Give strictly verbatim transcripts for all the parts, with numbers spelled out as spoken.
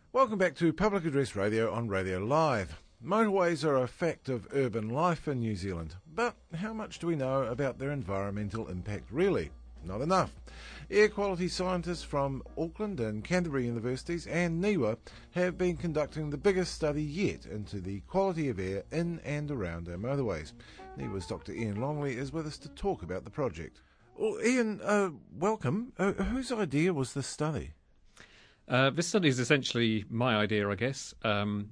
Welcome back to Public Address Radio on Radio Live. Motorways are a fact of urban life in New Zealand, but how much do we know about their environmental impact really? Not enough. Air quality scientists from Auckland and Canterbury Universities and NIWA have been conducting the biggest study yet into the quality of air in and around our motorways. NIWA's Doctor Ian Longley is with us to talk about the project. Well, Ian, uh, welcome. Uh, whose idea was this study? Uh, this study is essentially my idea, I guess. Um,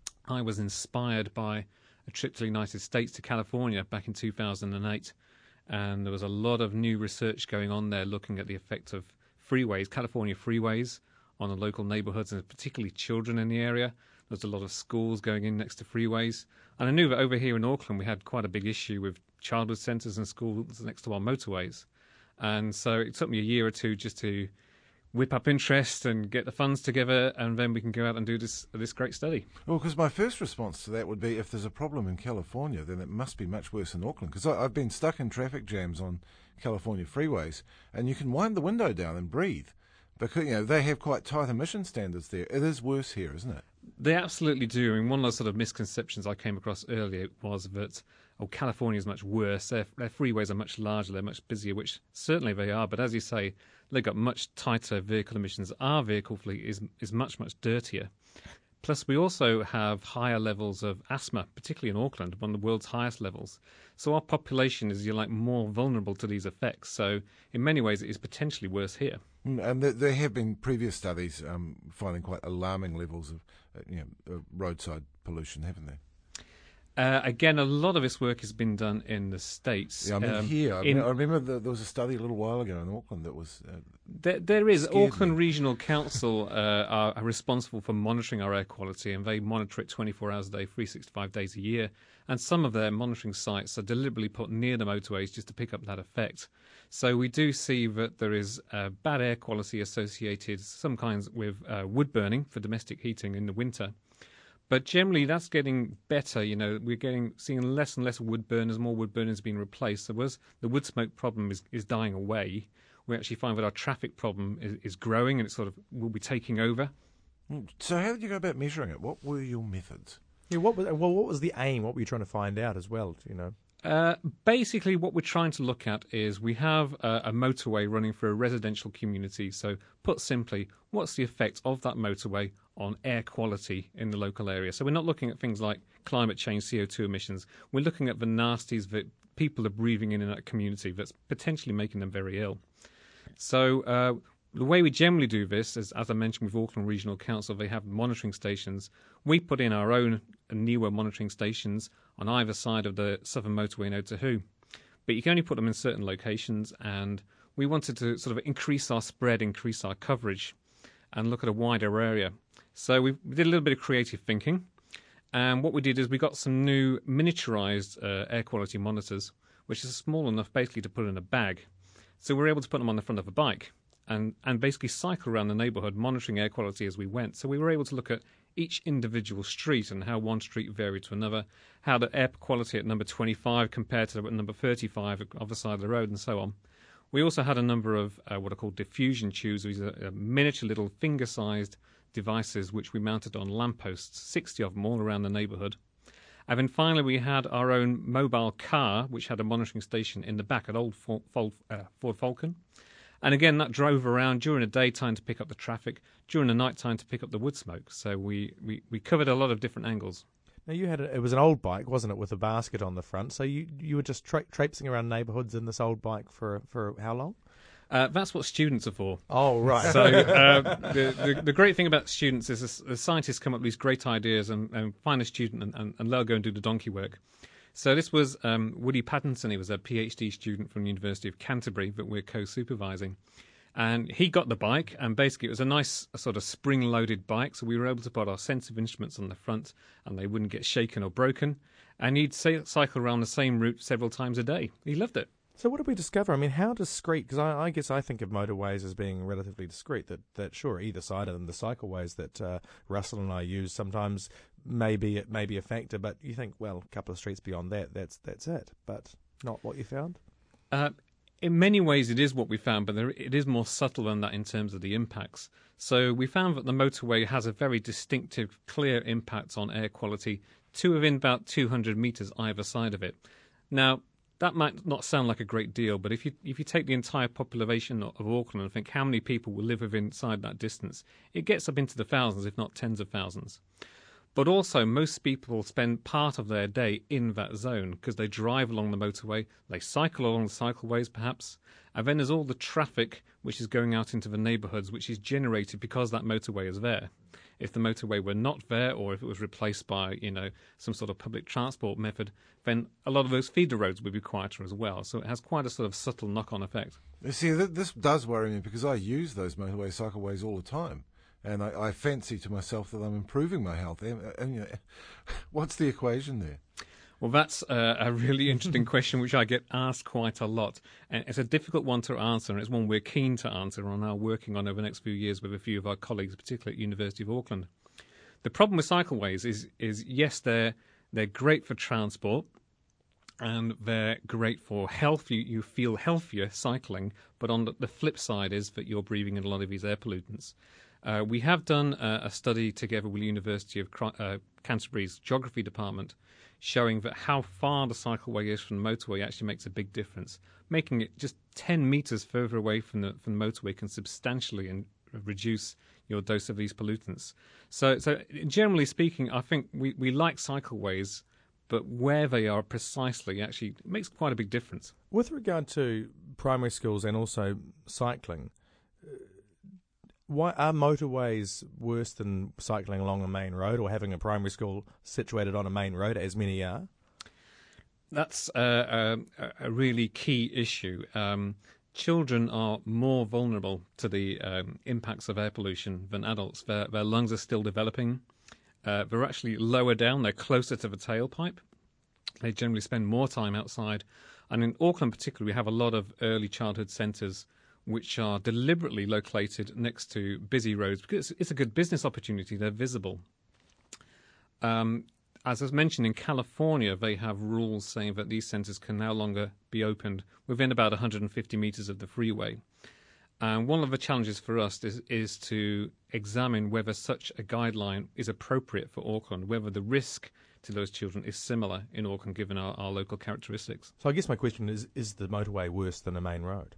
I was inspired by a trip to the United States to California back in two thousand eight, and there was a lot of new research going on there looking at the effect of freeways, California freeways, on the local neighborhoods and particularly children in the area. There was a lot of schools going in next to freeways. And I knew that over here in Auckland we had quite a big issue with childhood centres and schools next to our motorways. And so it took me a year or two just to whip up interest and get the funds together, and then we can go out and do this this great study. Well, because my first response to that would be, if there's a problem in California, then it must be much worse in Auckland. Because I've been stuck in traffic jams on California freeways, and you can wind the window down and breathe, because you know they have quite tight emission standards there. It is worse here, isn't it? They absolutely do. I mean, one of the sort of misconceptions I came across earlier was that, oh, California is much worse. Their, their freeways are much larger, they're much busier, which certainly they are. But as you say, they've got much tighter vehicle emissions. Our vehicle fleet is is much, much dirtier. Plus, we also have higher levels of asthma, particularly in Auckland, one of the world's highest levels. So our population is, you're like, more vulnerable to these effects. So in many ways, it is potentially worse here. And there, there have been previous studies um, finding quite alarming levels of uh, you know, uh, roadside pollution, haven't they? Uh, again, a lot of this work has been done in the States. Yeah, I mean um, here. I, in, mean, I remember the, there was a study a little while ago in Auckland that was... Uh, there, there is. Auckland me. Regional Council uh, are, are responsible for monitoring our air quality, and they monitor it twenty-four hours a day, three hundred sixty-five days a year. And some of their monitoring sites are deliberately put near the motorways just to pick up that effect. So we do see that there is uh, bad air quality associated, some kinds, with uh, wood burning for domestic heating in the winter. But generally, that's getting better. You know, we're getting seeing less and less wood burners, more wood burners being replaced. So as the wood smoke problem is, is dying away, we actually find that our traffic problem is, is growing, and it sort of will be taking over. So how did you go about measuring it? What were your methods? Yeah, what was, well, what was the aim? What were you trying to find out as well? You know. Uh, basically, what we're trying to look at is we have a, a motorway running through a residential community. So, put simply, what's the effect of that motorway on air quality in the local area? So, we're not looking at things like climate change, C O two emissions. We're looking at the nasties that people are breathing in in that community that's potentially making them very ill. So, uh, the way we generally do this is, as I mentioned with Auckland Regional Council, they have monitoring stations. We put in our own NIWA monitoring stations on either side of the Southern Motorway in Otahu. But you can only put them in certain locations, and we wanted to sort of increase our spread, increase our coverage, and look at a wider area. So we did a little bit of creative thinking, and what we did is we got some new miniaturized uh, air quality monitors, which is small enough basically to put in a bag. So we were able to put them on the front of a bike and, and basically cycle around the neighbourhood monitoring air quality as we went. So we were able to look at each individual street and how one street varied to another, how the air quality at number twenty-five compared to number thirty-five on the side of the road, and so on. We also had a number of uh, what are called diffusion tubes. These are uh, miniature little finger-sized devices which we mounted on lampposts, sixty of them all around the neighbourhood. And then finally we had our own mobile car which had a monitoring station in the back at Old Ford, Ford, uh, Ford Falcon. And again, that drove around during the daytime to pick up the traffic, during the night time to pick up the wood smoke. So we, we, we covered a lot of different angles. Now, you had a, it was an old bike, wasn't it, with a basket on the front? So you you were just tra- traipsing around neighbourhoods in this old bike for for how long? Uh, that's what students are for. Oh, right. So uh, the, the the great thing about students is the scientists come up with these great ideas and, and find a student and, and, and they'll go and do the donkey work. So this was um, Woody Pattinson. He was a PhD student from the University of Canterbury that we're co-supervising. And he got the bike, and basically it was a nice a sort of spring-loaded bike, so we were able to put our sensitive instruments on the front, and they wouldn't get shaken or broken. And he'd say, cycle around the same route several times a day. He loved it. So what did we discover? I mean, how discreet? Because I, I guess I think of motorways as being relatively discreet. That, that sure, either side of them, the cycleways that uh, Russell and I use, sometimes maybe it may be a factor, but you think, well, a couple of streets beyond that, that's that's it. But not what you found? Uh, in many ways, it is what we found, but there, it is more subtle than that in terms of the impacts. So we found that the motorway has a very distinctive, clear impact on air quality to within about two hundred metres either side of it. Now, that might not sound like a great deal, but if you if you take the entire population of Auckland and think how many people will live within inside that distance, it gets up into the thousands, if not tens of thousands. But also, most people spend part of their day in that zone because they drive along the motorway, they cycle along the cycleways perhaps, and then there's all the traffic which is going out into the neighbourhoods, which is generated because that motorway is there. If the motorway were not there, or if it was replaced by, you know, some sort of public transport method, then a lot of those feeder roads would be quieter as well. So it has quite a sort of subtle knock-on effect. You see, th- this does worry me because I use those motorway cycleways all the time. And I, I fancy to myself that I'm improving my health. And, and, you know, what's the equation there? Well, that's a, a really interesting question, which I get asked quite a lot. And it's a difficult one to answer, and it's one we're keen to answer and are now working on over the next few years with a few of our colleagues, particularly at University of Auckland. The problem with cycleways is, is yes, they're, they're great for transport, and they're great for health. You, you feel healthier cycling, but on the, the flip side is that you're breathing in a lot of these air pollutants. Uh, we have done uh, a study together with the University of uh, Canterbury's Geography Department showing that how far the cycleway is from the motorway actually makes a big difference. Making it just ten metres further away from the, from the motorway can substantially in, reduce your dose of these pollutants. So, so generally speaking, I think we, we like cycleways, but where they are precisely actually makes quite a big difference. With regard to primary schools and also cycling, why are motorways worse than cycling along a main road or having a primary school situated on a main road, as many are? That's a, a, a really key issue. Um, children are more vulnerable to the um, impacts of air pollution than adults. Their, their lungs are still developing. Uh, they're actually lower down. They're closer to the tailpipe. They generally spend more time outside. And in Auckland particularly, we have a lot of early childhood centres which are deliberately located next to busy roads because it's a good business opportunity. They're visible. Um, as I mentioned, in California, they have rules saying that these centres can no longer be opened within about one hundred fifty metres of the freeway. And one of the challenges for us is, is to examine whether such a guideline is appropriate for Auckland, whether the risk to those children is similar in Auckland given our, our local characteristics. So I guess my question is, is the motorway worse than a main road?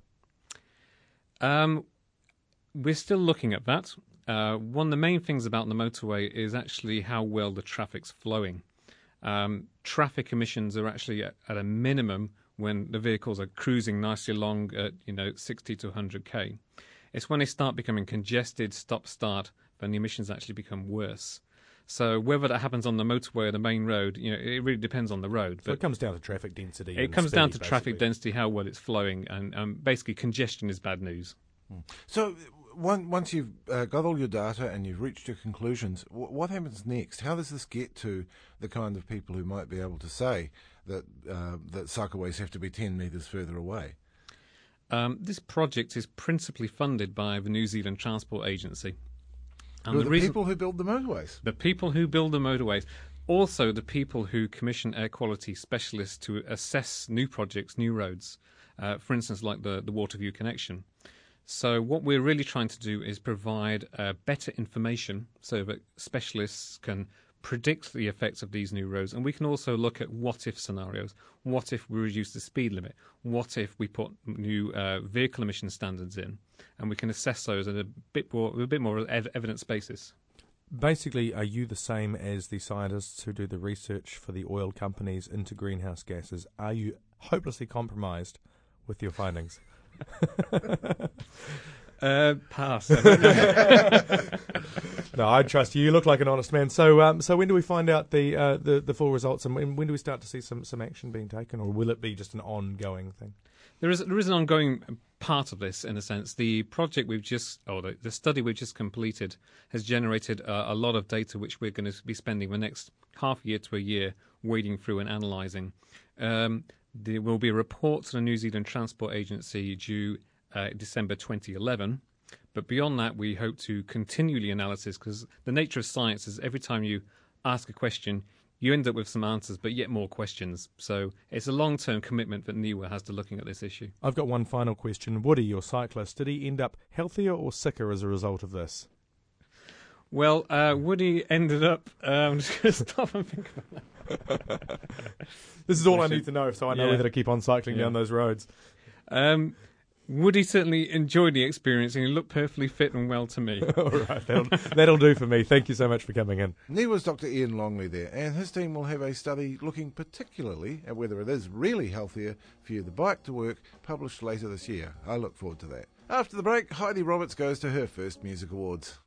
Um, we're still looking at that. Uh, one of the main things about the motorway is actually how well the traffic's flowing. Um, traffic emissions are actually at, at a minimum when the vehicles are cruising nicely along at, you know, sixty to one hundred k. It's when they start becoming congested, stop-start, then the emissions actually become worse. So whether that happens on the motorway or the main road, you know, it really depends on the road. So but it comes down to traffic density. It and comes speed, down to basically. traffic density, how well it's flowing, and um, basically congestion is bad news. So one, once you've uh, got all your data and you've reached your conclusions, w- what happens next? How does this get to the kind of people who might be able to say that uh, that cycleways have to be ten metres further away? Um, this project is principally funded by the New Zealand Transport Agency. And Who are the the reason, people who build the motorways? the people who build the motorways, also the people who commission air quality specialists to assess new projects, new roads, uh, for instance, like the, the Waterview Connection. So what we're really trying to do is provide uh, better information so that specialists can predict the effects of these new roads, and we can also look at what-if scenarios. What if we reduce the speed limit? What if we put new uh, vehicle emission standards in? And we can assess those at a bit more, a bit more ev- evidence basis. Basically, are you the same as the scientists who do the research for the oil companies into greenhouse gases? Are you hopelessly compromised with your findings? uh, pass. No, I trust you. You look like an honest man. So, um, so when do we find out the uh, the, the full results, and when, when do we start to see some, some action being taken, or will it be just an ongoing thing? There is there is an ongoing part of this, in a sense. The project we've just, or the, the study we've just completed, has generated uh, a lot of data which we're going to be spending the next half year to a year wading through and analysing. Um, there will be a report to the New Zealand Transport Agency due uh, December twenty eleven. But beyond that, we hope to continue the analysis, because the nature of science is every time you ask a question, you end up with some answers, but yet more questions. So it's a long-term commitment that NIWA has to looking at this issue. I've got one final question. Woody, your cyclist, did he end up healthier or sicker as a result of this? Well, uh, Woody ended up. Uh, I'm just going to stop and think about that. This is all I need to know, so I know Yeah. whether to keep on cycling Yeah. down those roads. Um, Woody certainly enjoyed the experience, and he looked perfectly fit and well to me. All right, that'll, that'll do for me. Thank you so much for coming in. He was Doctor Ian Longley there, and his team will have a study looking particularly at whether it is really healthier for you to bike to work, published later this year. I look forward to that. After the break, Heidi Roberts goes to her first Music Awards.